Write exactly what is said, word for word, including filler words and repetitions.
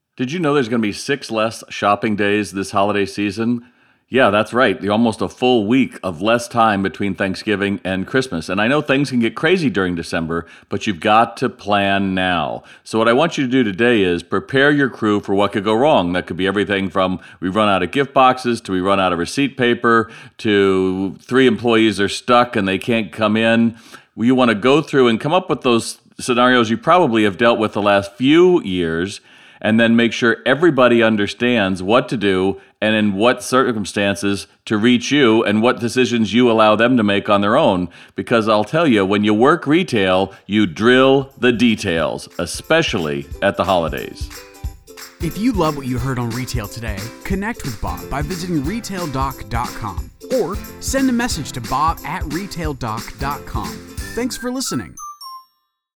Did you know there's going to be six less shopping days this holiday season? Yeah, that's right. Almost a full week of less time between Thanksgiving and Christmas. And I know things can get crazy during December, but you've got to plan now. So what I want you to do today is prepare your crew for what could go wrong. That could be everything from we run out of gift boxes to we run out of receipt paper to three employees are stuck and they can't come in. You want to go through and come up with those scenarios you probably have dealt with the last few years, and then make sure everybody understands what to do and in what circumstances to reach you and what decisions you allow them to make on their own. Because I'll tell you, when you work retail, you drill the details, especially at the holidays. If you love what you heard on Retail Today, connect with Bob by visiting retail doc dot com or send a message to bob at retail doc dot com. Thanks for listening.